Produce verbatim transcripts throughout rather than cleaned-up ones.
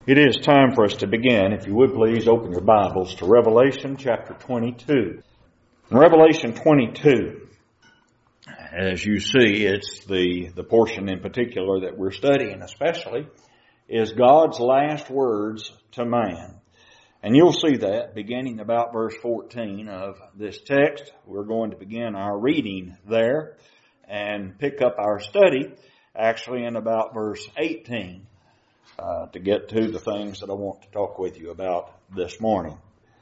It is time for us to begin. If you would please open your Bibles to Revelation chapter twenty-two. In Revelation twenty-two, as you see, it's the, the portion in particular that we're studying especially, is God's last words to man. And you'll see that beginning about verse fourteen of this text. We're going to begin our reading there and pick up our study actually in about verse eighteen. Uh, to get to the things that I want to talk with you about this morning.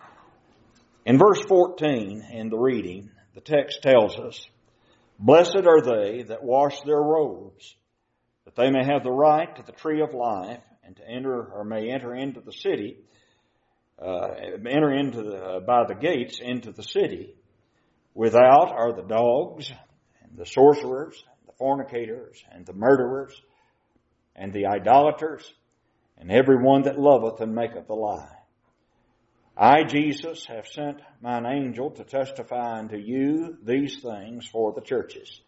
In verse fourteen, in the reading, the text tells us, "Blessed are they that wash their robes, that they may have the right to the tree of life, and to enter, or may enter into the city, uh, enter into the, uh, by the gates into the city. Without are the dogs, and the sorcerers, and the fornicators, and the murderers, and the idolaters, and every one that loveth and maketh a lie. I, Jesus, have sent mine angel to testify unto you these things for the churches.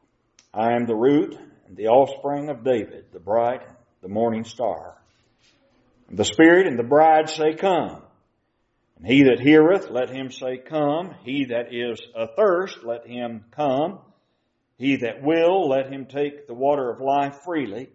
I am the root and the offspring of David, the bright, the morning star. And the Spirit and the bride say, Come. And he that heareth, let him say, Come. He that is athirst, let him come. He that will, let him take the water of life freely.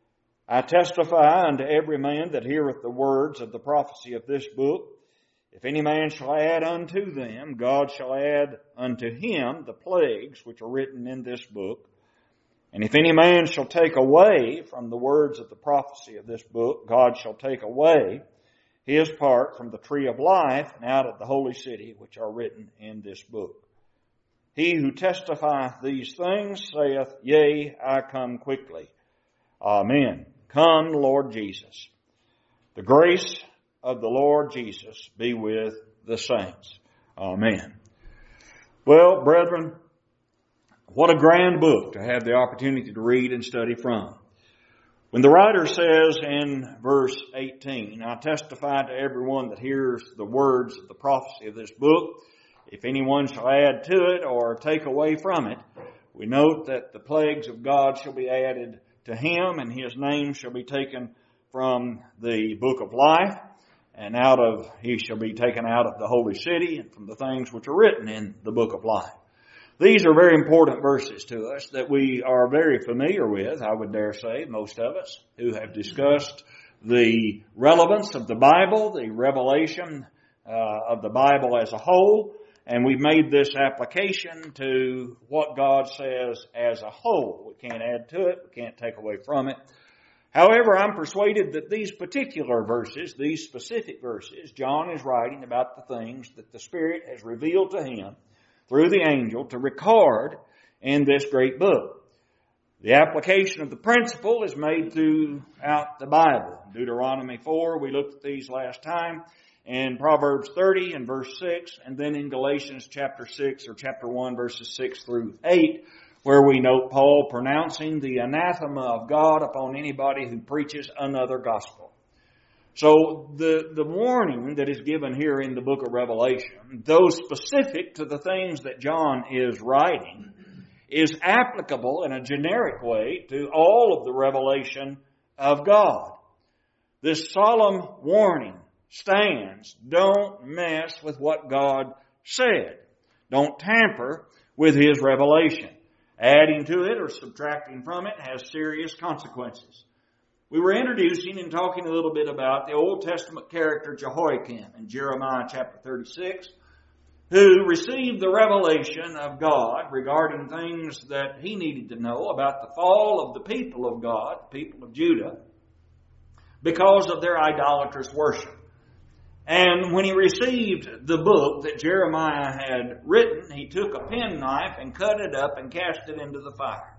I testify unto every man that heareth the words of the prophecy of this book. If any man shall add unto them, God shall add unto him the plagues which are written in this book. And if any man shall take away from the words of the prophecy of this book, God shall take away his part from the tree of life and out of the holy city which are written in this book. He who testifieth these things saith, Yea, I come quickly. Amen. Come, Lord Jesus. The grace of the Lord Jesus be with the saints. Amen. Well, brethren, what a grand book to have the opportunity to read and study from. When the writer says in verse eighteen, I testify to everyone that hears the words of the prophecy of this book, if anyone shall add to it or take away from it, we note that the plagues of God shall be added to him, and his name shall be taken from the book of life, and out of he shall be taken out of the holy city, and from the things which are written in the book of life. These are very important verses to us that we are very familiar with, I would dare say, most of us who have discussed the relevance of the Bible, the revelation uh, of the Bible as a whole, and we've made this application to what God says as a whole. We can't add to it. We can't take away from it. However, I'm persuaded that these particular verses, these specific verses, John is writing about the things that the Spirit has revealed to him through the angel to record in this great book. The application of the principle is made throughout the Bible. Deuteronomy four, we looked at these last time. In Proverbs thirty and verse six, and then in Galatians chapter six or chapter one verses six through eight, where we note Paul pronouncing the anathema of God upon anybody who preaches another gospel. So the, the warning that is given here in the book of Revelation, though specific to the things that John is writing, is applicable in a generic way to all of the revelation of God. This solemn warning stands. Don't mess with what God said. Don't tamper with His revelation. Adding to it or subtracting from it has serious consequences. We were introducing and talking a little bit about the Old Testament character Jehoiakim in Jeremiah chapter thirty-six, who received the revelation of God regarding things that he needed to know about the fall of the people of God, the people of Judah, because of their idolatrous worship. And when he received the book that Jeremiah had written, he took a penknife and cut it up and cast it into the fire.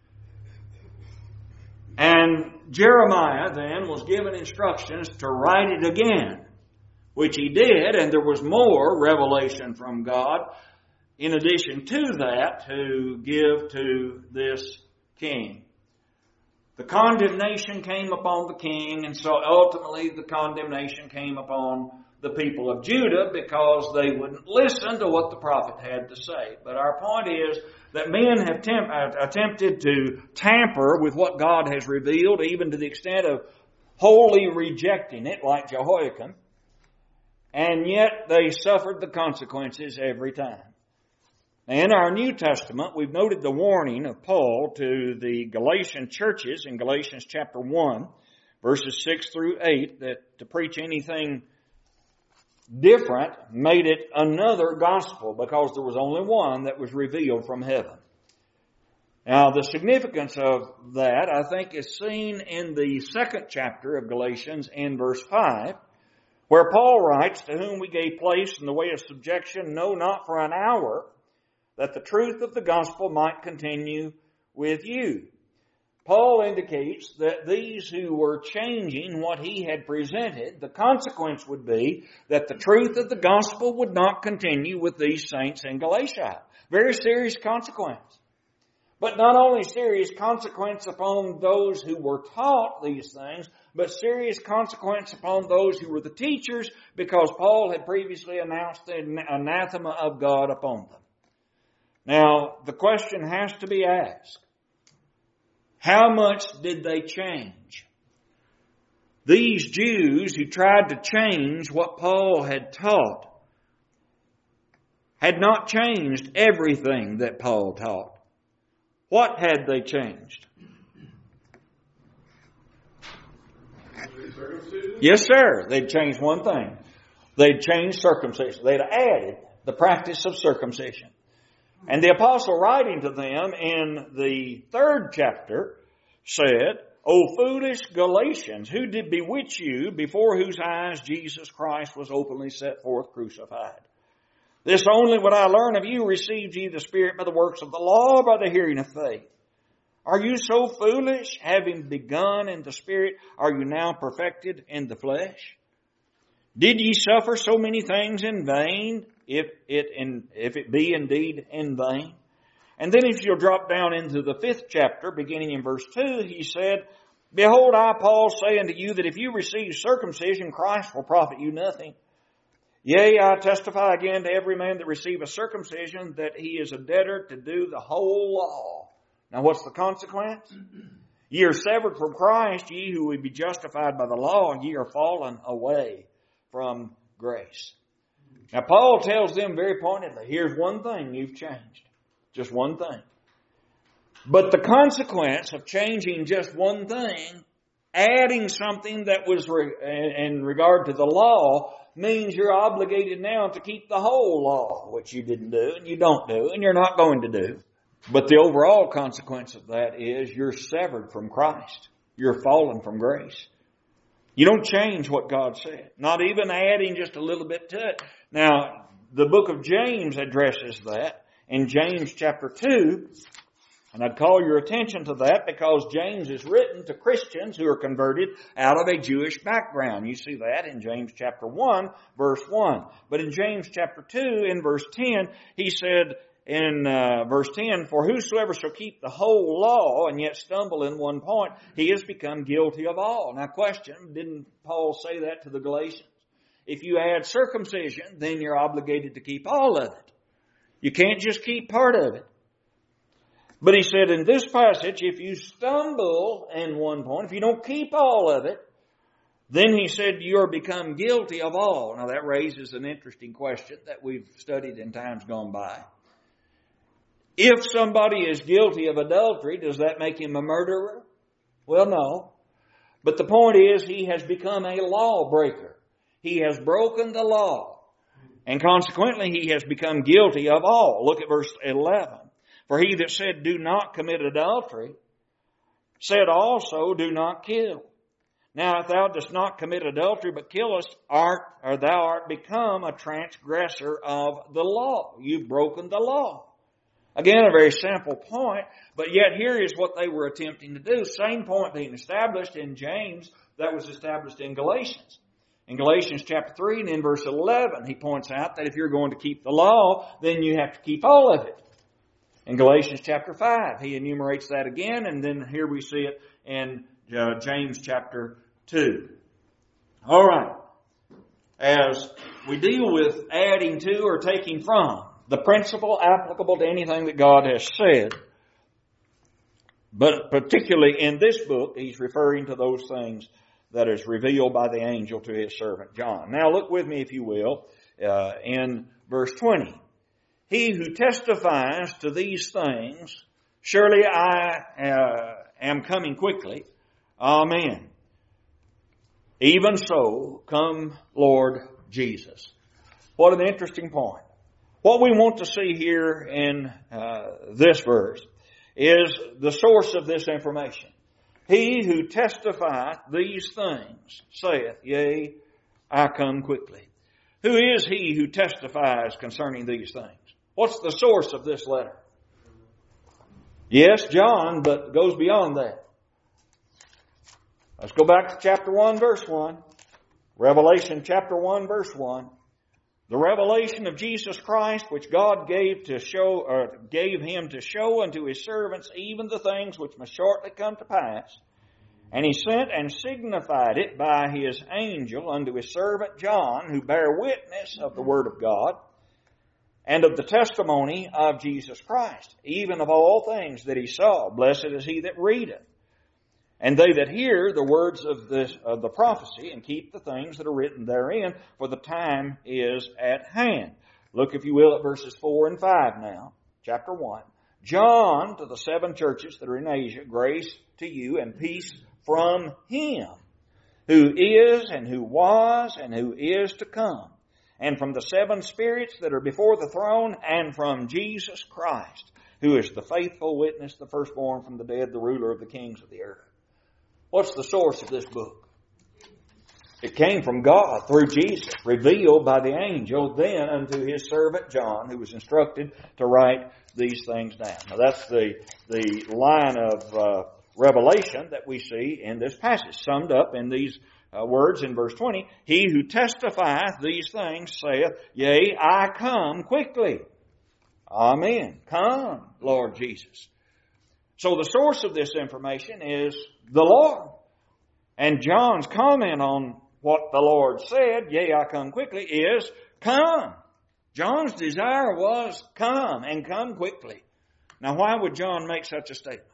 And Jeremiah then was given instructions to write it again, which he did, and there was more revelation from God in addition to that to give to this king. The condemnation came upon the king, and so ultimately the condemnation came upon the people of Judah because they wouldn't listen to what the prophet had to say. But our point is that men have temp- attempted to tamper with what God has revealed, even to the extent of wholly rejecting it like Jehoiakim, and yet they suffered the consequences every time. In our New Testament, we've noted the warning of Paul to the Galatian churches in Galatians chapter one, verses six through eight, that to preach anything different made it another gospel because there was only one that was revealed from heaven. Now, the significance of that, I think, is seen in the second chapter of Galatians in verse five, where Paul writes, "To whom we gave place in the way of subjection, no, not for an hour, that the truth of the gospel might continue with you." Paul indicates that these who were changing what he had presented, the consequence would be that the truth of the gospel would not continue with these saints in Galatia. Very serious consequence. But not only serious consequence upon those who were taught these things, but serious consequence upon those who were the teachers, because Paul had previously announced the anathema of God upon them. Now, the question has to be asked, how much did they change? These Jews who tried to change what Paul had taught had not changed everything that Paul taught. What had they changed? Yes, sir. They'd changed one thing. They'd changed circumcision. They'd added the practice of circumcision. And the apostle writing to them in the third chapter said, "O foolish Galatians, who did bewitch you, before whose eyes Jesus Christ was openly set forth crucified? This only would I learn of you, received ye the Spirit by the works of the law, or by the hearing of faith? Are you so foolish? Having begun in the Spirit, are you now perfected in the flesh? Did ye suffer so many things in vain, if it in, if it be indeed in vain?" And then if you'll drop down into the fifth chapter, beginning in verse two, he said, "Behold, I, Paul, say unto you that if you receive circumcision, Christ will profit you nothing. Yea, I testify again to every man that receiveth circumcision that he is a debtor to do the whole law." Now what's the consequence? "Ye are severed from Christ, ye who would be justified by the law, and ye are fallen away from grace." Now Paul tells them very pointedly, here's one thing you've changed. Just one thing. But the consequence of changing just one thing, adding something that was re- in regard to the law, means you're obligated now to keep the whole law, which you didn't do, and you don't do, and you're not going to do. But the overall consequence of that is you're severed from Christ. You're fallen from grace. You don't change what God said, not even adding just a little bit to it. Now, the book of James addresses that in James chapter two, and I'd call your attention to that because James is written to Christians who are converted out of a Jewish background. You see that in James chapter one, verse one. But in James chapter two, in verse ten, he said in uh, verse ten, "For whosoever shall keep the whole law and yet stumble in one point, he has become guilty of all." Now question, didn't Paul say that to the Galatians? If you add circumcision, then you're obligated to keep all of it. You can't just keep part of it. But he said in this passage, if you stumble in one point, if you don't keep all of it, then he said you're become guilty of all. Now that raises an interesting question that we've studied in times gone by. If somebody is guilty of adultery, does that make him a murderer? Well, no. But the point is he has become a lawbreaker. He has broken the law. And consequently, he has become guilty of all. Look at verse eleven. "For he that said, do not commit adultery, said also, do not kill. Now if thou dost not commit adultery, but killest, art, or thou art become a transgressor of the law." You've broken the law. Again, a very simple point, but yet here is what they were attempting to do. Same point being established in James that was established in Galatians. In Galatians chapter three and in verse eleven, he points out that if you're going to keep the law, then you have to keep all of it. In Galatians chapter five, he enumerates that again, and then here we see it in uh, James chapter two. All right. As we deal with adding to or taking from, the principle applicable to anything that God has said, but particularly in this book, he's referring to those things that is revealed by the angel to his servant John. Now look with me, if you will, uh, in verse twenty. He who testifies to these things, surely I uh, am coming quickly. Amen. Even so, come Lord Jesus. What an interesting point. What we want to see here in uh, this verse is the source of this information. He who testifieth these things saith, Yea, I come quickly. Who is he who testifies concerning these things? What's the source of this letter? Yes, John, but it goes beyond that. Let's go back to chapter one, verse one. Revelation chapter one, verse one. The revelation of Jesus Christ, which God gave to show, or gave him to show unto his servants even the things which must shortly come to pass. And he sent and signified it by his angel unto his servant John, who bare witness of the word of God, and of the testimony of Jesus Christ, even of all things that he saw. Blessed is he that readeth, and they that hear the words of, this, of the prophecy, and keep the things that are written therein, for the time is at hand. Look, if you will, at verses four and five now. Chapter one. John, to the seven churches that are in Asia, grace to you and peace from him, who is, and who was, and who is to come, and from the seven spirits that are before the throne, and from Jesus Christ, who is the faithful witness, the firstborn from the dead, the ruler of the kings of the earth. What's the source of this book? It came from God through Jesus, revealed by the angel then unto his servant John, who was instructed to write these things down. Now that's the, the line of uh, revelation that we see in this passage, summed up in these uh, words in verse twenty. He who testifieth these things saith, Yea, I come quickly. Amen. Come, Lord Jesus. So the source of this information is the Lord. And John's comment on what the Lord said, Yea, I come quickly, is come. John's desire was come, and come quickly. Now why would John make such a statement?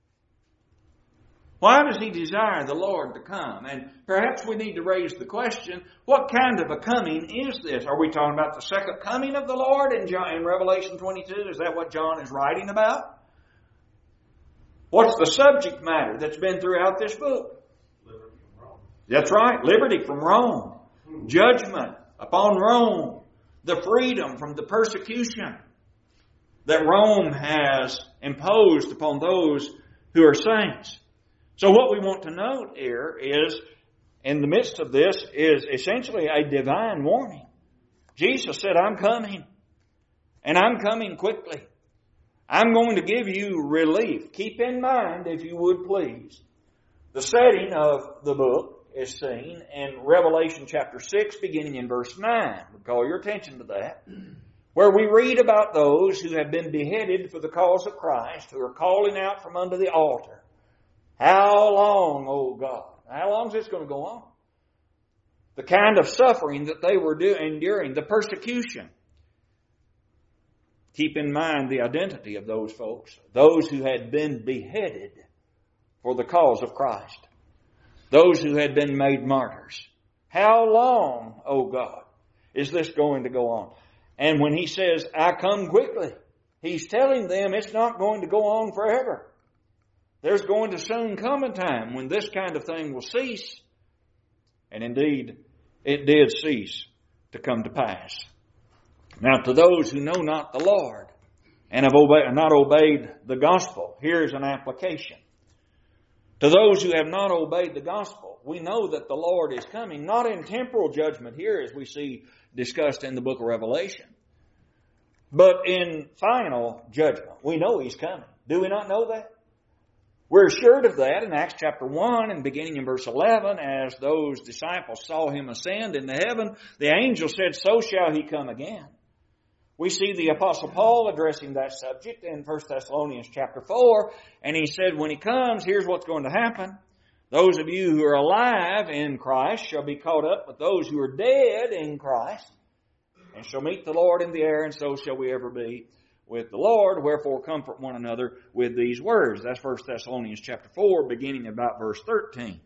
Why does he desire the Lord to come? And perhaps we need to raise the question, what kind of a coming is this? Are we talking about the second coming of the Lord in, John, in Revelation twenty-two? Is that what John is writing about? What's the subject matter that's been throughout this book? Liberty from Rome. That's right, liberty from Rome. Judgment upon Rome. The freedom from the persecution that Rome has imposed upon those who are saints. So what we want to note here is, in the midst of this, is essentially a divine warning. Jesus said, I'm coming, and I'm coming quickly. I'm going to give you relief. Keep in mind, if you would please, the setting of the book is seen in Revelation chapter six, beginning in verse nine. We'll call your attention to that. Where we read about those who have been beheaded for the cause of Christ, who are calling out from under the altar. How long, O God? How long is this going to go on? The kind of suffering that they were do- enduring, the persecution. Keep in mind the identity of those folks. Those who had been beheaded for the cause of Christ. Those who had been made martyrs. How long, O God, is this going to go on? And when he says, I come quickly, he's telling them it's not going to go on forever. There's going to soon come a time when this kind of thing will cease. And indeed, it did cease to come to pass. Now, to those who know not the Lord and have obeyed, not obeyed the gospel, here's an application. To those who have not obeyed the gospel, we know that the Lord is coming, not in temporal judgment here as we see discussed in the book of Revelation, but in final judgment. We know He's coming. Do we not know that? We're assured of that in Acts chapter one and beginning in verse eleven, as those disciples saw Him ascend into heaven, the angel said, so shall He come again. We see the Apostle Paul addressing that subject in First Thessalonians chapter four, and he said, when He comes, here's what's going to happen. Those of you who are alive in Christ shall be caught up with those who are dead in Christ, and shall meet the Lord in the air, and so shall we ever be with the Lord. Wherefore comfort one another with these words. That's First Thessalonians chapter four, beginning about verse thirteen.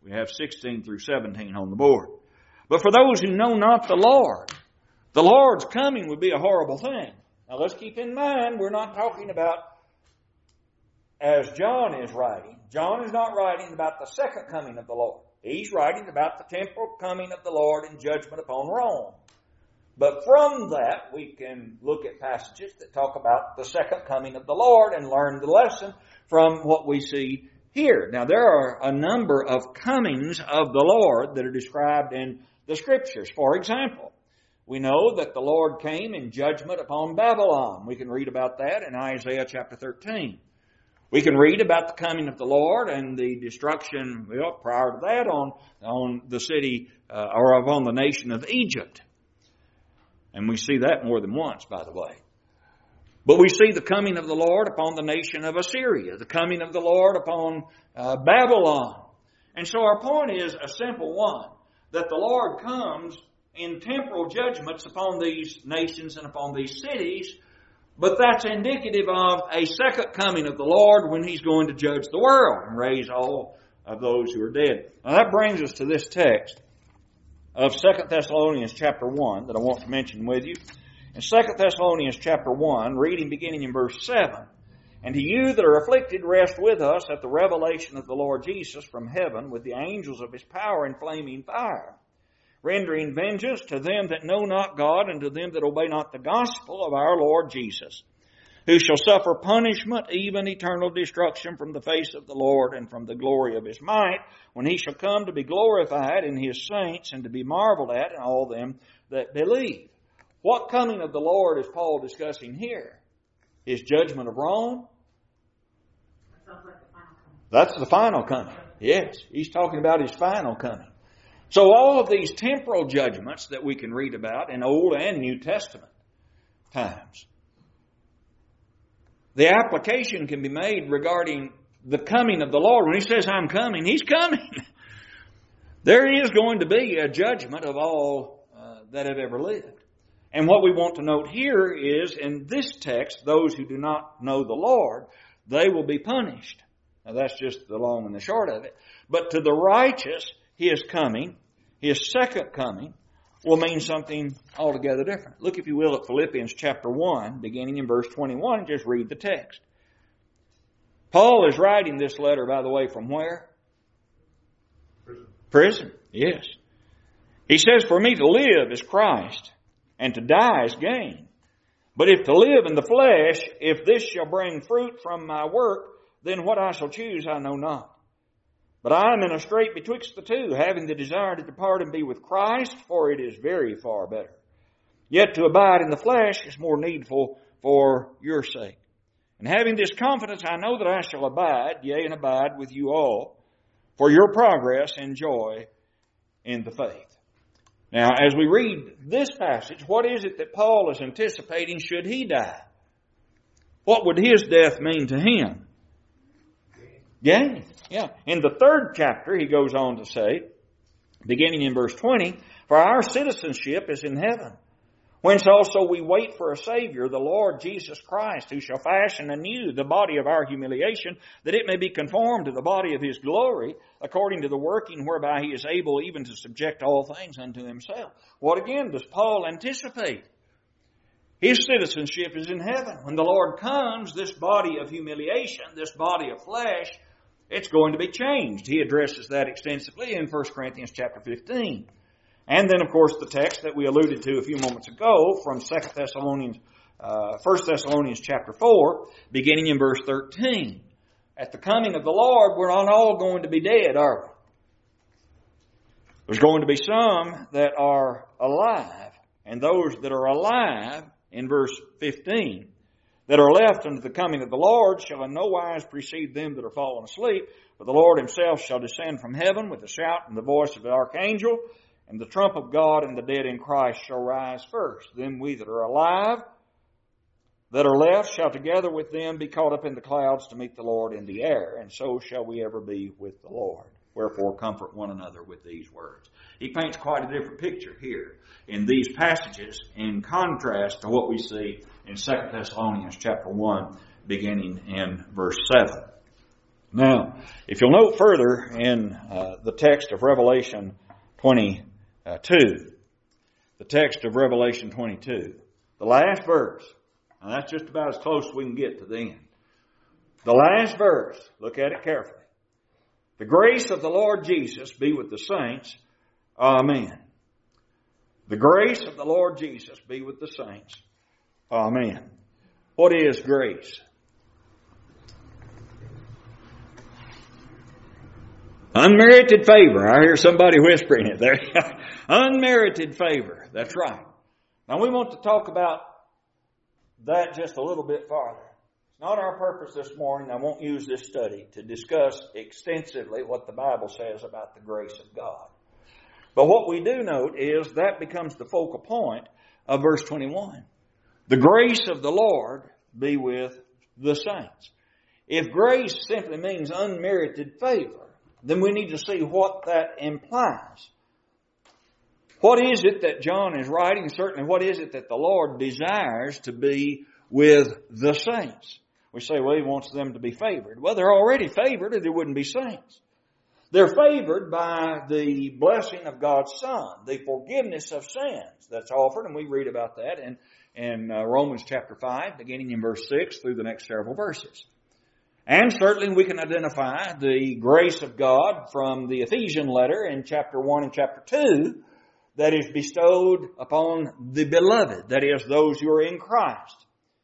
We have sixteen through seventeen on the board. But for those who know not the Lord, the Lord's coming would be a horrible thing. Now let's keep in mind, we're not talking about, as John is writing, John is not writing about the second coming of the Lord. He's writing about the temporal coming of the Lord and judgment upon Rome. But from that, we can look at passages that talk about the second coming of the Lord and learn the lesson from what we see here. Now, there are a number of comings of the Lord that are described in the Scriptures. For example, we know that the Lord came in judgment upon Babylon. We can read about that in Isaiah chapter thirteen. We can read about the coming of the Lord and the destruction, well, prior to that, on, on the city, uh, or upon the nation of Egypt. And we see that more than once, by the way. But we see the coming of the Lord upon the nation of Assyria, the coming of the Lord upon uh, Babylon. And so our point is a simple one, that the Lord comes in temporal judgments upon these nations and upon these cities, but that's indicative of a second coming of the Lord when He's going to judge the world and raise all of those who are dead. Now that brings us to this text of Second Thessalonians chapter one that I want to mention with you. In Second Thessalonians chapter one, reading beginning in verse seven, "And to you that are afflicted, rest with us at the revelation of the Lord Jesus from heaven with the angels of His power in flaming fire, rendering vengeance to them that know not God and to them that obey not the gospel of our Lord Jesus, who shall suffer punishment, even eternal destruction from the face of the Lord and from the glory of His might, when He shall come to be glorified in His saints and to be marveled at in all them that believe." What coming of the Lord is Paul discussing here? His judgment of Rome? That's the final coming. Yes, he's talking about His final coming. So all of these temporal judgments that we can read about in Old and New Testament times, the application can be made regarding the coming of the Lord. When He says, "I'm coming," He's coming. There is going to be a judgment of all uh, that have ever lived. And what we want to note here is, in this text, those who do not know the Lord, they will be punished. Now that's just the long and the short of it. But to the righteous, His coming, His second coming, will mean something altogether different. Look, if you will, at Philippians chapter one, beginning in verse twenty-one, and just read the text. Paul is writing this letter, by the way, from where? Prison. Prison, yes. He says, "For me to live is Christ, and to die is gain. But if to live in the flesh, if this shall bring fruit from my work, then what I shall choose I know not. But I am in a strait betwixt the two, having the desire to depart and be with Christ, for it is very far better. Yet to abide in the flesh is more needful for your sake. And having this confidence, I know that I shall abide, yea, and abide with you all, for your progress and joy in the faith." Now, as we read this passage, what is it that Paul is anticipating should he die? What would his death mean to him? Gain. Yeah. In the third chapter, he goes on to say, beginning in verse twenty, "For our citizenship is in heaven, whence also we wait for a Savior, the Lord Jesus Christ, who shall fashion anew the body of our humiliation, that it may be conformed to the body of His glory, according to the working whereby He is able even to subject all things unto Himself." What again does Paul anticipate? His citizenship is in heaven. When the Lord comes, this body of humiliation, this body of flesh, it's going to be changed. He addresses that extensively in First Corinthians chapter fifteen. And then, of course, the text that we alluded to a few moments ago from Second Thessalonians, uh, First Thessalonians chapter four, beginning in verse thirteen. At the coming of the Lord, we're not all going to be dead, are we? There's going to be some that are alive, and those that are alive, in verse fifteen, that are left unto the coming of the Lord shall in no wise precede them that are fallen asleep, but the Lord Himself shall descend from heaven with a shout and the voice of the archangel, and the trump of God, and the dead in Christ shall rise first. Then we that are alive, that are left, shall together with them be caught up in the clouds to meet the Lord in the air, and so shall we ever be with the Lord. Wherefore comfort one another with these words. He paints quite a different picture here in these passages in contrast to what we see in Second Thessalonians chapter one, beginning in verse seven. Now, if you'll note further in uh, the text of Revelation twenty-two, the text of Revelation twenty-two, the last verse, and that's just about as close as we can get to the end. The last verse, look at it carefully. The grace of the Lord Jesus be with the saints. Amen. The grace of the Lord Jesus be with the saints. Amen. What is grace? Unmerited favor. I hear somebody whispering it there. Unmerited favor. That's right. Now we want to talk about that just a little bit farther. It's not our purpose this morning. I won't use this study to discuss extensively what the Bible says about the grace of God. But what we do note is that becomes the focal point of verse twenty-one. The grace of the Lord be with the saints. If grace simply means unmerited favor, then we need to see what that implies. What is it that John is writing? Certainly, what is it that the Lord desires to be with the saints? We say, well, He wants them to be favored. Well, they're already favored or they wouldn't be saints. They're favored by the blessing of God's Son, the forgiveness of sins that's offered, and we read about that in, in uh, Romans chapter five, beginning in verse six through the next several verses. And certainly we can identify the grace of God from the Ephesian letter in chapter one and chapter two that is bestowed upon the beloved, that is, those who are in Christ.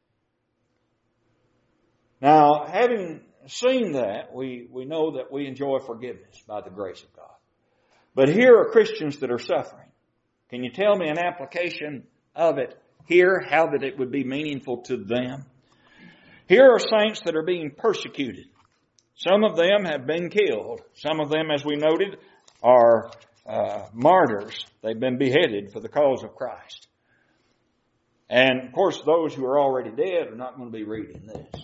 Now, having seen that, we, we know that we enjoy forgiveness by the grace of God. But here are Christians that are suffering. Can you tell me an application of it here, how that it would be meaningful to them? Here are saints that are being persecuted. Some of them have been killed. Some of them, as we noted, are uh, martyrs. They've been beheaded for the cause of Christ. And, of course, those who are already dead are not going to be reading this.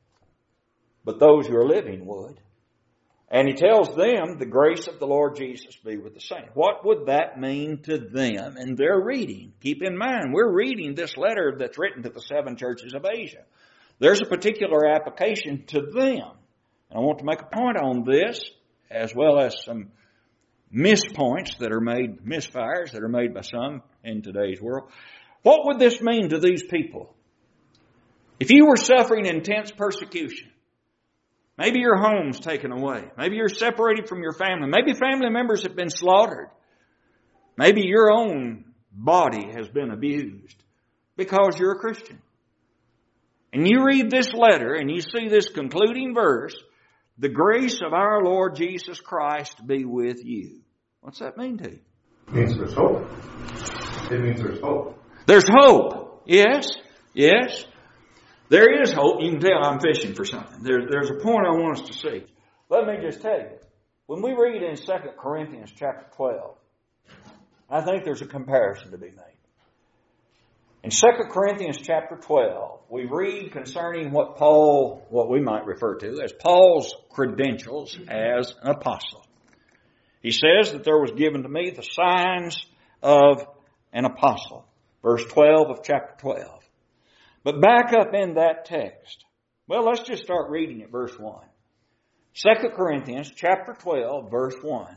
But those who are living would. And he tells them, the grace of the Lord Jesus be with the saints. What would that mean to them in their reading? Keep in mind, we're reading this letter that's written to the seven churches of Asia. There's a particular application to them. And I want to make a point on this, as well as some mispoints that are made, misfires that are made by some in today's world. What would this mean to these people? If you were suffering intense persecution, maybe your home's taken away. Maybe you're separated from your family. Maybe family members have been slaughtered. Maybe your own body has been abused because you're a Christian. And you read this letter and you see this concluding verse, the grace of our Lord Jesus Christ be with you. What's that mean to you? It means there's hope. It means there's hope. There's hope. Yes. Yes. There is hope. You can tell I'm fishing for something. There, there's a point I want us to see. Let me just tell you. When we read in Second Corinthians chapter twelve, I think there's a comparison to be made. In Second Corinthians chapter twelve, we read concerning what Paul, what we might refer to as Paul's credentials as an apostle. He says that there was given to me the signs of an apostle. Verse twelve of chapter twelve. But back up in that text. Well, let's just start reading at verse one. Second Corinthians chapter twelve, verse one.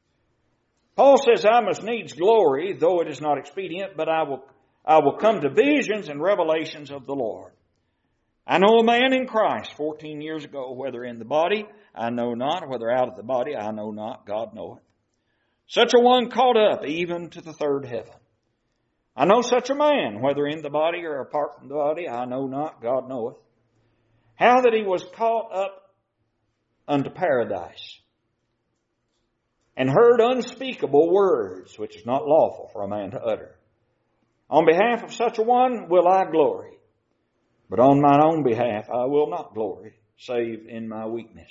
Paul says, I must needs glory, though it is not expedient, but I will I will come to visions and revelations of the Lord. I know a man in Christ fourteen years ago, whether in the body, I know not, whether out of the body, I know not, God knoweth. Such a one caught up even to the third heaven. I know such a man, whether in the body or apart from the body, I know not, God knoweth. How that he was caught up unto paradise, and heard unspeakable words, which is not lawful for a man to utter. On behalf of such a one will I glory, but on mine own behalf I will not glory, save in my weakness.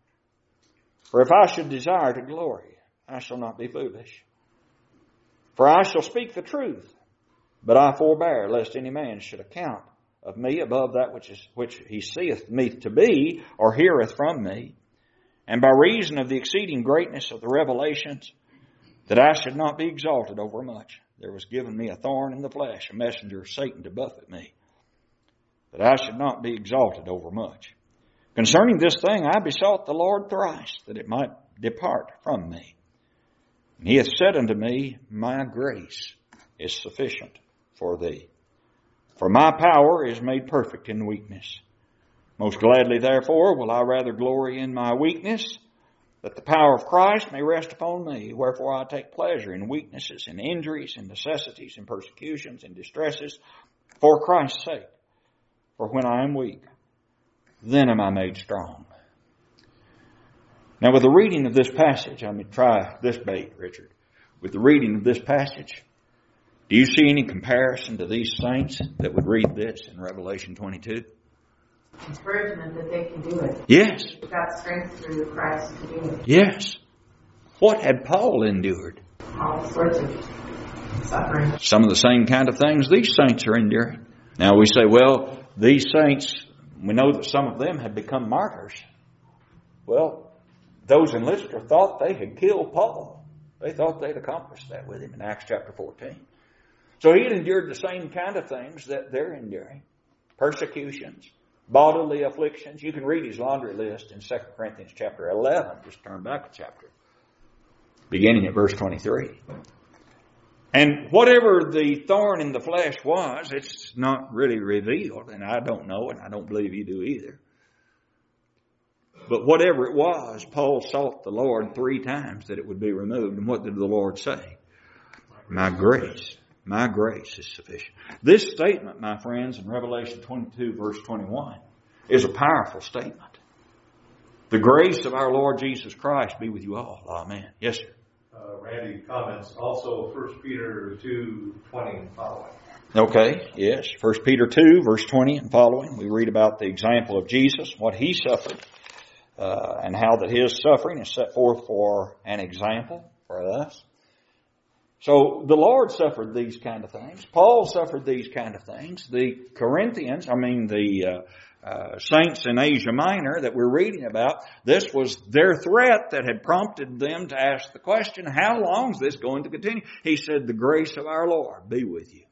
For if I should desire to glory, I shall not be foolish. For I shall speak the truth, but I forbear, lest any man should account of me above that which is which he seeth me to be, or heareth from me. And by reason of the exceeding greatness of the revelations, that I should not be exalted over much, there was given me a thorn in the flesh, a messenger of Satan to buffet me, that I should not be exalted over much. Concerning this thing I besought the Lord thrice, that it might depart from me. And he hath said unto me, My grace is sufficient for thee. For my power is made perfect in weakness. Most gladly, therefore, will I rather glory in my weakness, that the power of Christ may rest upon me. Wherefore I take pleasure in weaknesses, in injuries, in necessities, in persecutions, in distresses, for Christ's sake. For when I am weak, then am I made strong. Now with the reading of this passage, I'm going to try this bait, Richard. With the reading of this passage, do you see any comparison to these saints that would read this in Revelation twenty-two? Encouragement that they can do it. Yes. They've got strength through Christ to do it. Yes. What had Paul endured? All sorts of suffering. Some of the same kind of things these saints are enduring. Now we say, well, these saints, we know that some of them had become martyrs. Well, those in Lystra thought they had killed Paul. They thought they'd accomplished that with him in Acts chapter fourteen. So he had endured the same kind of things that they're enduring. Persecutions, bodily afflictions. You can read his laundry list in Second Corinthians chapter eleven. Just turn back a chapter. Beginning at verse twenty-three. And whatever the thorn in the flesh was, it's not really revealed, and I don't know, and I don't believe you do either. But whatever it was, Paul sought the Lord three times that it would be removed. And what did the Lord say? My grace, my grace is sufficient. This statement, my friends, in Revelation twenty-two, verse twenty-one, is a powerful statement. The grace of our Lord Jesus Christ be with you all. Amen. Yes, sir. Uh, Randy comments also First Peter two, twenty and following. Okay, yes. First Peter two, verse twenty and following. We read about the example of Jesus, what he suffered, uh, and how that his suffering is set forth for an example for us. So the Lord suffered these kind of things. Paul suffered these kind of things. The Corinthians, I mean the uh, uh, saints in Asia Minor that we're reading about, this was their threat that had prompted them to ask the question, how long is this going to continue? He said, the grace of our Lord be with you.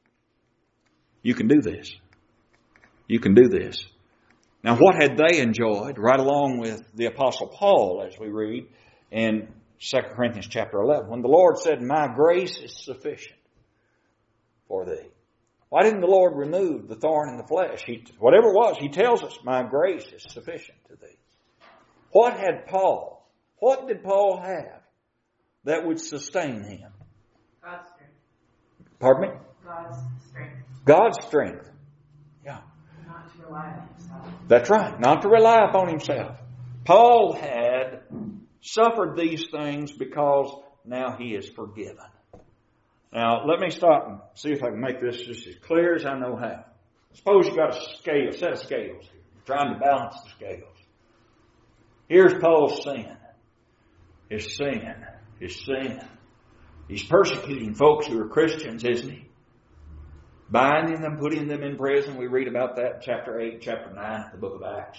You can do this. You can do this. Now what had they enjoyed right along with the Apostle Paul as we read in Second Corinthians chapter eleven, when the Lord said, my grace is sufficient for thee. Why didn't the Lord remove the thorn in the flesh? He, whatever it was, He tells us, my grace is sufficient to thee. What had Paul, what did Paul have that would sustain him? God's strength. Pardon me? God's strength. God's strength. Yeah. Not to rely on himself. That's right. Not to rely upon himself. Paul had suffered these things because now he is forgiven. Now, let me stop and see if I can make this just as clear as I know how. Suppose you've got a scale, set of scales here. You're trying to balance the scales. Here's Paul's sin. His sin. His sin. He's persecuting folks who are Christians, isn't he? Binding them, putting them in prison. We read about that in chapter eight, chapter nine of the book of Acts.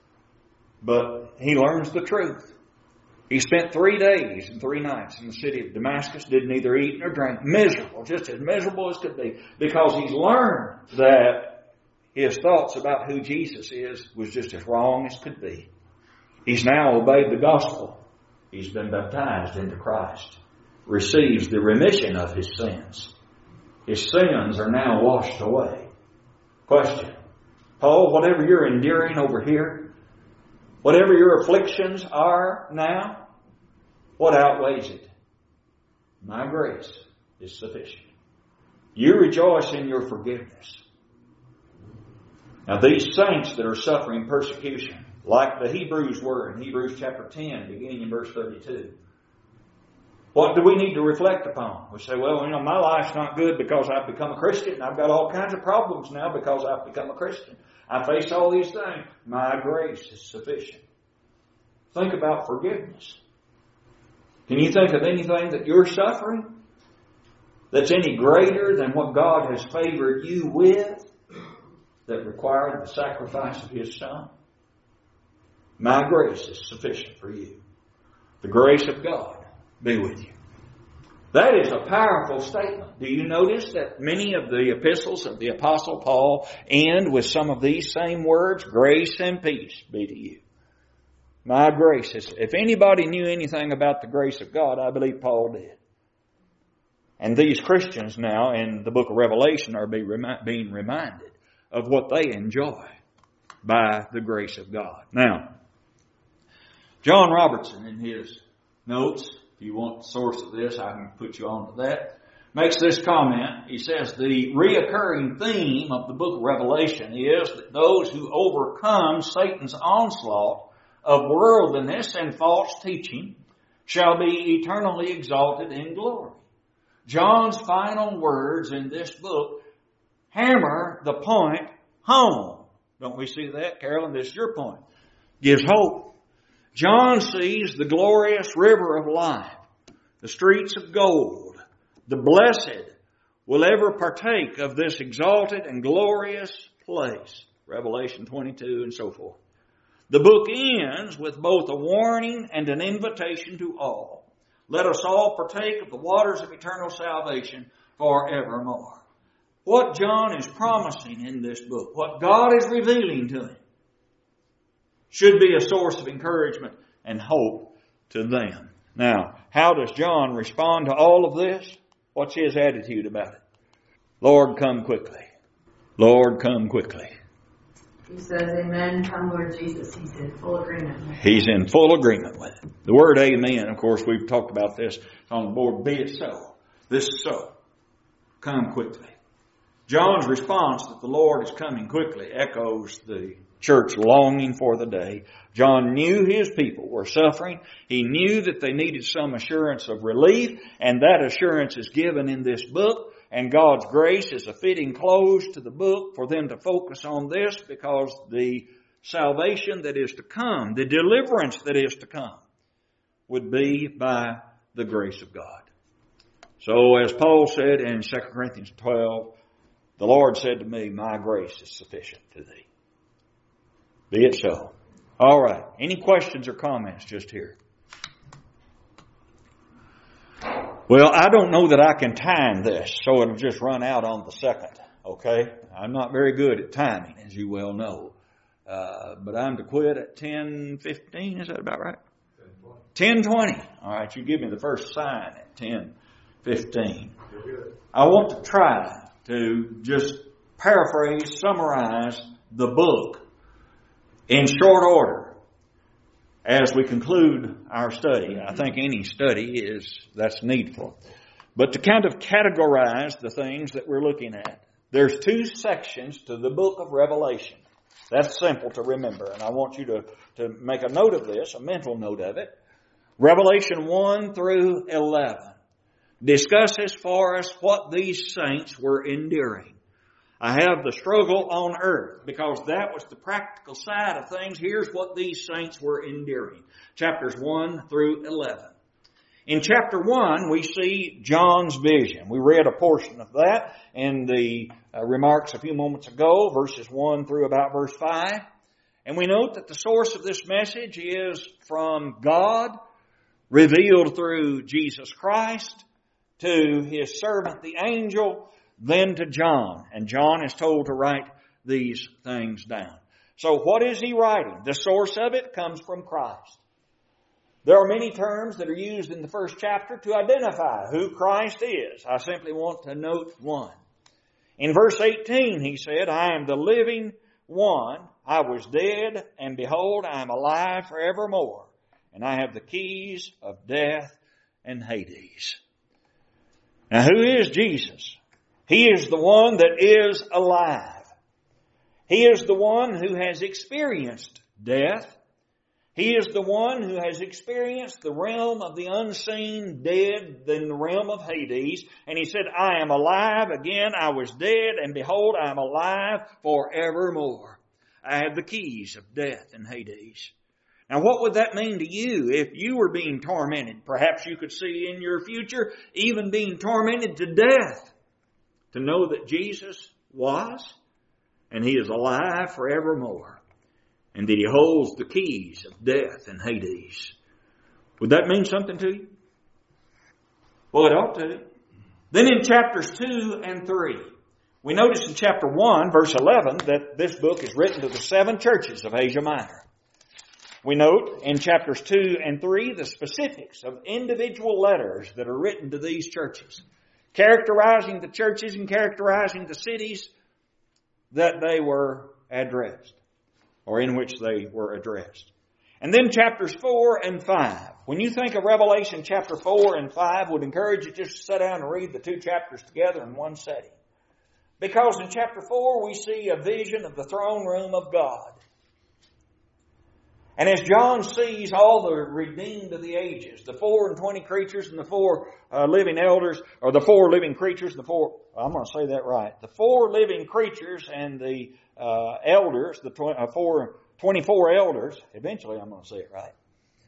But he learns the truth. He spent three days and three nights in the city of Damascus, did neither eat nor drink. Miserable, just as miserable as could be. Because he's learned that his thoughts about who Jesus is was just as wrong as could be. He's now obeyed the gospel. He's been baptized into Christ. Receives the remission of his sins. His sins are now washed away. Question. Paul, whatever you're enduring over here, whatever your afflictions are now, what outweighs it? My grace is sufficient. You rejoice in your forgiveness. Now these saints that are suffering persecution, like the Hebrews were in Hebrews chapter ten, beginning in verse thirty-two, what do we need to reflect upon? We say, well, you know, my life's not good because I've become a Christian. I've got all kinds of problems now because I've become a Christian. I face all these things. My grace is sufficient. Think about forgiveness. Can you think of anything that you're suffering that's any greater than what God has favored you with that required the sacrifice of His Son? My grace is sufficient for you. The grace of God be with you. That is a powerful statement. Do you notice that many of the epistles of the Apostle Paul end with some of these same words? Grace and peace be to you. My grace. If anybody knew anything about the grace of God, I believe Paul did. And these Christians now in the book of Revelation are being reminded of what they enjoy by the grace of God. Now, John Robertson in his notes, if you want the source of this, I can put you on to that, makes this comment. He says, the reoccurring theme of the book of Revelation is that those who overcome Satan's onslaught of worldliness and false teaching shall be eternally exalted in glory. John's final words in this book hammer the point home. Don't we see that, Carolyn? This is your point. Gives hope. John sees the glorious river of life, the streets of gold. The blessed will ever partake of this exalted and glorious place. Revelation twenty-two and so forth. The book ends with both a warning and an invitation to all. Let us all partake of the waters of eternal salvation forevermore. What John is promising in this book, what God is revealing to him, should be a source of encouragement and hope to them. Now, how does John respond to all of this? What's his attitude about it? Lord, come quickly. Lord, come quickly. He says, amen, come Lord Jesus. He's in full agreement. He's in full agreement with it. The word amen, of course, we've talked about this on the board. Be it so. This is so. Come quickly. John's response that the Lord is coming quickly echoes the church longing for the day. John knew his people were suffering. He knew that they needed some assurance of relief, and that assurance is given in this book. And God's grace is a fitting close to the book for them to focus on this, because the salvation that is to come, the deliverance that is to come, would be by the grace of God. So as Paul said in Second Corinthians twelve, the Lord said to me, my grace is sufficient to thee. Be it so. All right. Any questions or comments just here? Well, I don't know that I can time this, so it'll just run out on the second, okay? I'm not very good at timing, as you well know. Uh, but I'm to quit at ten fifteen, is that about right? ten twenty. All right, you give me the first sign at ten fifteen. I want to try to just paraphrase, summarize the book in short order as we conclude our study. I think any study is, that's needful. But to kind of categorize the things that we're looking at, there's two sections to the book of Revelation. That's simple to remember, and I want you to, to make a note of this, a mental note of it. Revelation one through eleven discusses for us what these saints were enduring. I have the struggle on earth, because that was the practical side of things. Here's what these saints were enduring. Chapters one through eleven. In chapter one, we see John's vision. We read a portion of that in the uh, remarks a few moments ago, verses one through about verse five. And we note that the source of this message is from God, revealed through Jesus Christ, to His servant the angel, then to John. And John is told to write these things down. So what is he writing? The source of it comes from Christ. There are many terms that are used in the first chapter to identify who Christ is. I simply want to note one. In verse eighteen, he said, I am the living one. I was dead, and behold, I am alive forevermore. And I have the keys of death and Hades. Now, who is Jesus? He is the one that is alive. He is the one who has experienced death. He is the one who has experienced the realm of the unseen dead, then the realm of Hades. And he said, I am alive again. I was dead, and behold, I am alive forevermore. I have the keys of death and Hades. Now, what would that mean to you if you were being tormented? Perhaps you could see in your future even being tormented to death. To know that Jesus was, and He is alive forevermore, and that He holds the keys of death and Hades. Would that mean something to you? Well, it ought to. Then in chapters two and three, we notice in chapter one, verse eleven, that this book is written to the seven churches of Asia Minor. We note in chapters two and three the specifics of individual letters that are written to these churches, characterizing the churches and characterizing the cities that they were addressed, or in which they were addressed. And then chapters four and five. When you think of Revelation chapter four and five, would encourage you just to sit down and read the two chapters together in one setting. Because in chapter four we see a vision of the throne room of God. And as John sees all the redeemed of the ages, the four and twenty creatures and the four uh, living elders, or the four living creatures and the four, I'm going to say that right, the four living creatures and the uh, elders, the tw- uh, four, twenty-four elders, eventually I'm going to say it right.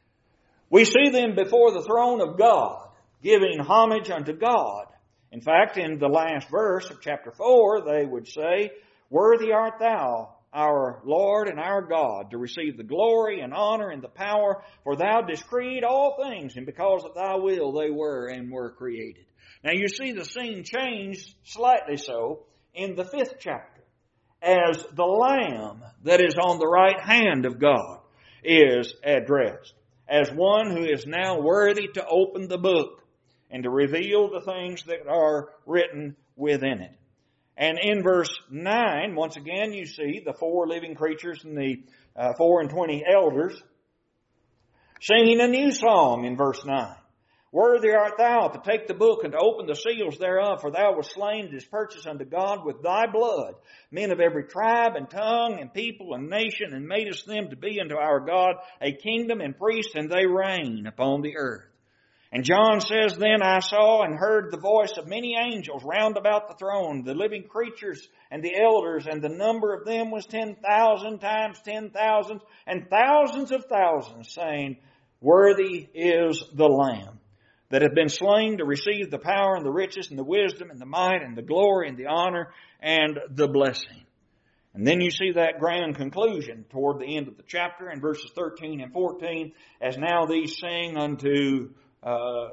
We see them before the throne of God, giving homage unto God. In fact, in the last verse of chapter four, they would say, "Worthy art thou, our Lord and our God, to receive the glory and honor and the power, for thou didst create all things, and because of thy will they were and were created." Now you see the scene changed slightly so in the fifth chapter, as the Lamb that is on the right hand of God is addressed, as one who is now worthy to open the book and to reveal the things that are written within it. And in verse nine, once again, you see the four living creatures and the uh, four and twenty elders singing a new song in verse nine. "Worthy art thou to take the book and to open the seals thereof, for thou wast slain and didst purchase unto God with thy blood men of every tribe and tongue and people and nation, and madest them to be unto our God a kingdom and priests, and they reign upon the earth." And John says, "Then I saw and heard the voice of many angels round about the throne, the living creatures and the elders, and the number of them was ten thousand times ten thousand, and thousands of thousands, saying, Worthy is the Lamb that hath been slain to receive the power and the riches and the wisdom and the might and the glory and the honor and the blessing." And then you see that grand conclusion toward the end of the chapter in verses thirteen and fourteen, as now these sing unto Uh,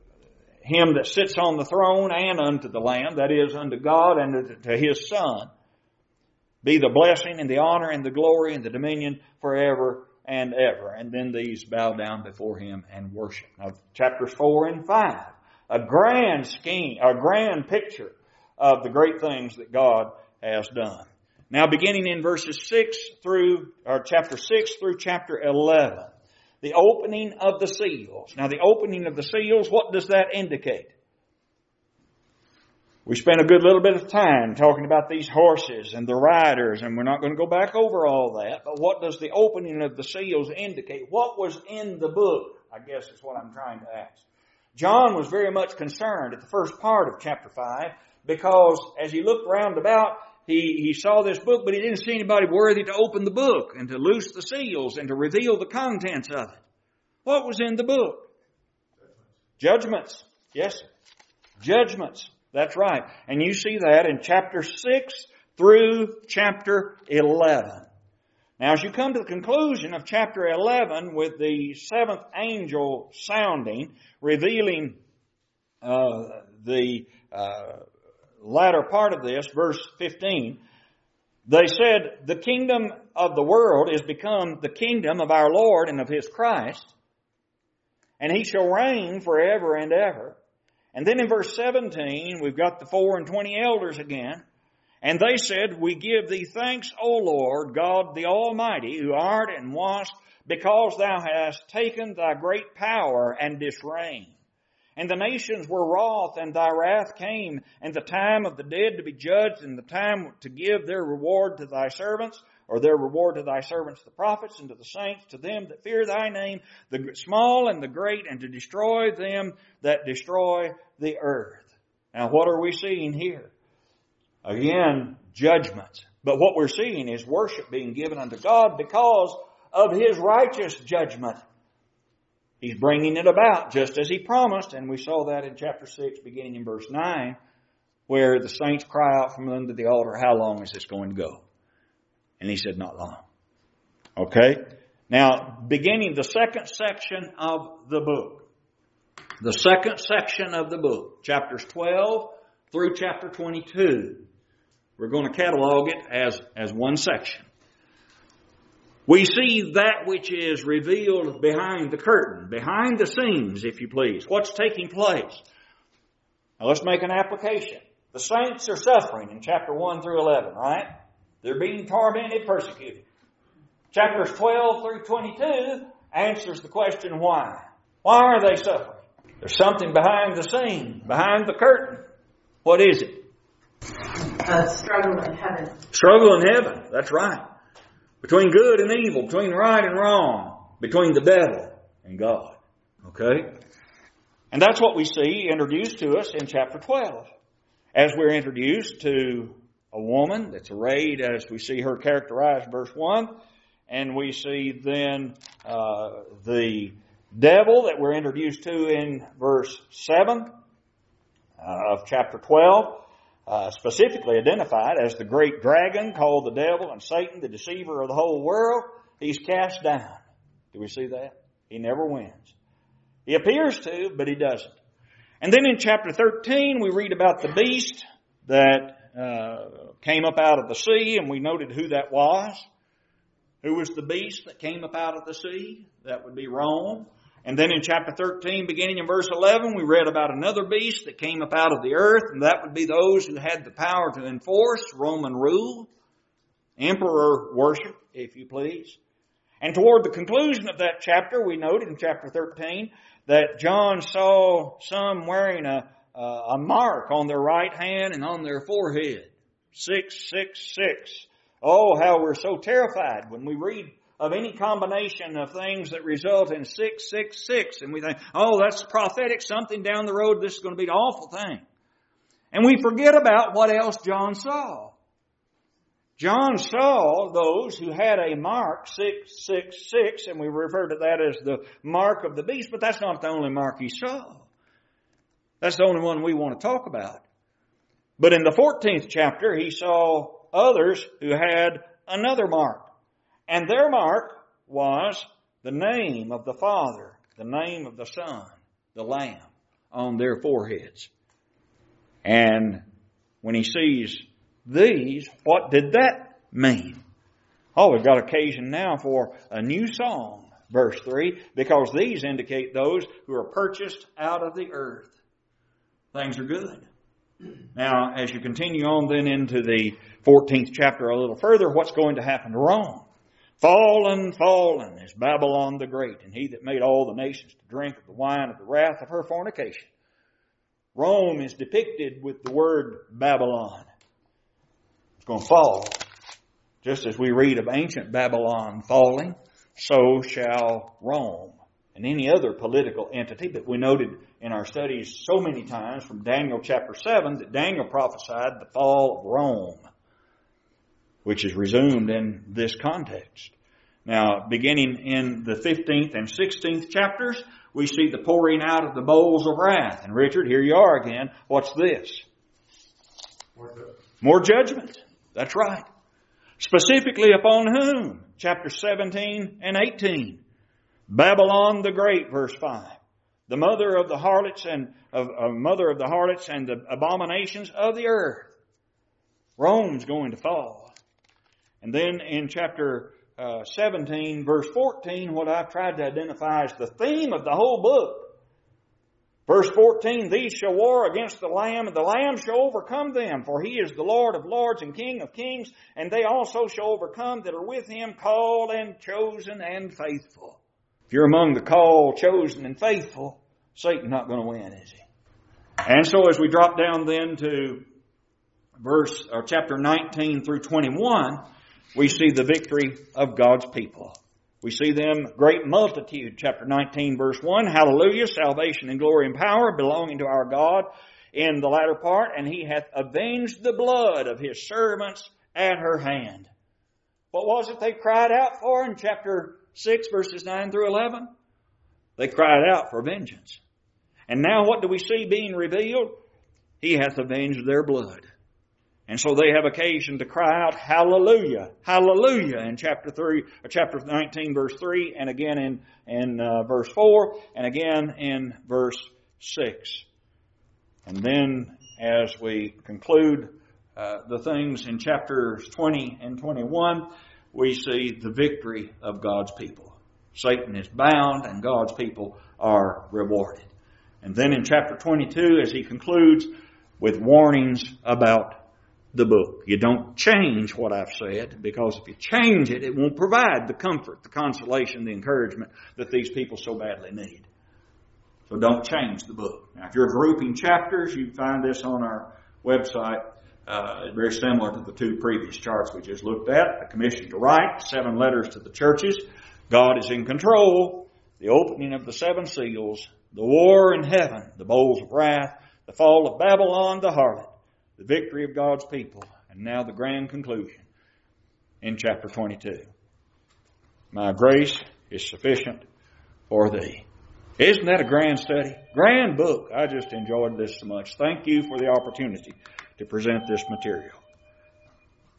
him that sits on the throne and unto the Lamb, that is, unto God and to His Son, be the blessing and the honor and the glory and the dominion forever and ever. And then these bow down before Him and worship. Now, chapters four and five, a grand scheme, a grand picture of the great things that God has done. Now, beginning in verses six through, or chapter six through chapter eleven, the opening of the seals. Now, the opening of the seals, what does that indicate? We spent a good little bit of time talking about these horses and the riders, and we're not going to go back over all that. But what does the opening of the seals indicate? What was in the book, I guess is what I'm trying to ask. John was very much concerned at the first part of chapter five, because as he looked round about, He, he saw this book, but he didn't see anybody worthy to open the book and to loose the seals and to reveal the contents of it. What was in the book? Judgments. Yes, sir. Judgments. That's right. And you see that in chapter six through chapter eleven. Now, as you come to the conclusion of chapter eleven with the seventh angel sounding, revealing uh, the Uh, latter part of this, verse fifteen, they said, "The kingdom of the world is become the kingdom of our Lord and of His Christ, and He shall reign forever and ever." And then in verse seventeen, we've got the four and twenty elders again. "And they said, We give Thee thanks, O Lord, God the Almighty, who art and wast, because Thou hast taken Thy great power and didst reign. And the nations were wroth, and Thy wrath came, and the time of the dead to be judged, and the time to give their reward to Thy servants, or their reward to Thy servants the prophets, and to the saints, to them that fear Thy name, the small and the great, and to destroy them that destroy the earth." Now, what are we seeing here? Again, judgments. But what we're seeing is worship being given unto God because of His righteous judgment. He's bringing it about just as He promised, and we saw that in chapter six, beginning in verse nine, where the saints cry out from under the altar, "How long is this going to go?" And He said, "Not long." Okay? Now, beginning the second section of the book, the second section of the book, chapters twelve through chapter twenty-two. We're going to catalog it as, as one section. We see that which is revealed behind the curtain, behind the scenes, if you please. What's taking place? Now let's make an application. The saints are suffering in chapter one through eleven, right? They're being tormented, persecuted. Chapters twelve through twenty-two answers the question why. Why are they suffering? There's something behind the scene, behind the curtain. What is it? A struggle in heaven. Struggle in heaven, that's right. Between good and evil, between right and wrong, between the devil and God. Okay? And that's what we see introduced to us in chapter twelve. As we're introduced to a woman that's arrayed as we see her characterized, verse one, and we see then uh, the devil that we're introduced to in verse seven uh, of chapter twelve, uh, specifically identified as the great dragon called the devil and Satan, the deceiver of the whole world. He's cast down. Do we see that? He never wins. He appears to, but he doesn't. And then in chapter thirteen, we read about the beast that uh, came up out of the sea, and we noted who that was. Who was the beast that came up out of the sea? That would be Rome. And then in chapter thirteen, beginning in verse eleven, we read about another beast that came up out of the earth, and that would be those who had the power to enforce Roman rule, emperor worship, if you please. And toward the conclusion of that chapter, we noted in chapter thirteen that John saw some wearing a, a mark on their right hand and on their forehead. six six six. Oh, how we're so terrified when we read of any combination of things that result in six six six. And we think, oh, that's prophetic, something down the road, this is going to be an awful thing. And we forget about what else John saw. John saw those who had a mark, six six six, and we refer to that as the mark of the beast, but that's not the only mark he saw. That's the only one we want to talk about. But in the fourteenth chapter, he saw others who had another mark. And their mark was the name of the Father, the name of the Son, the Lamb, on their foreheads. And when he sees these, what did that mean? Oh, we've got occasion now for a new song, verse three, because these indicate those who are purchased out of the earth. Things are good. Now, as you continue on then into the fourteenth chapter a little further, what's going to happen to Rome? Fallen, fallen is Babylon the Great, and he that made all the nations to drink of the wine of the wrath of her fornication. Rome is depicted with the word Babylon. It's going to fall. Just as we read of ancient Babylon falling, so shall Rome and any other political entity that we noted in our studies so many times from Daniel chapter seven that Daniel prophesied the fall of Rome, which is resumed in this context. Now, beginning in the fifteenth and sixteenth chapters, we see the pouring out of the bowls of wrath. And Richard, here you are again. What's this? More judgment. More judgment. That's right. Specifically upon whom? Chapter seventeen and eighteen. Babylon the Great, verse five. The mother of the harlots and of uh, mother of the harlots and the abominations of the earth. Rome's going to fall. And then in chapter uh, seventeen, verse fourteen, what I've tried to identify as the theme of the whole book. Verse fourteen, these shall war against the Lamb, and the Lamb shall overcome them, for he is the Lord of lords and King of kings, and they also shall overcome that are with him, called and chosen and faithful. If you're among the called, chosen, and faithful, Satan's not going to win, is he? And so as we drop down then to verse or chapter nineteen through twenty-one, we see the victory of God's people. We see them great multitude. Chapter nineteen, verse one, hallelujah, salvation and glory and power belonging to our God in the latter part, and he hath avenged the blood of his servants at her hand. What was it they cried out for in chapter six, verses nine through eleven? They cried out for vengeance. And now what do we see being revealed? He hath avenged their blood. And so they have occasion to cry out, hallelujah, hallelujah, in chapter three, or chapter nineteen, verse three, and again in, in uh, verse four, and again in verse six. And then as we conclude uh, the things in chapters twenty and twenty-one, we see the victory of God's people. Satan is bound and God's people are rewarded. And then in chapter twenty-two, as he concludes with warnings about the book. You don't change what I've said, because if you change it, it won't provide the comfort, the consolation, the encouragement that these people so badly need. So don't change the book. Now, if you're grouping chapters, you can find this on our website. Uh, very similar to the two previous charts we just looked at. The commission to write, seven letters to the churches. God is in control. The opening of the seven seals. The war in heaven. The bowls of wrath. The fall of Babylon, the harlot. The victory of God's people. And now the grand conclusion in chapter twenty-two. My grace is sufficient for thee. Isn't that a grand study? Grand book. I just enjoyed this so much. Thank you for the opportunity to present this material.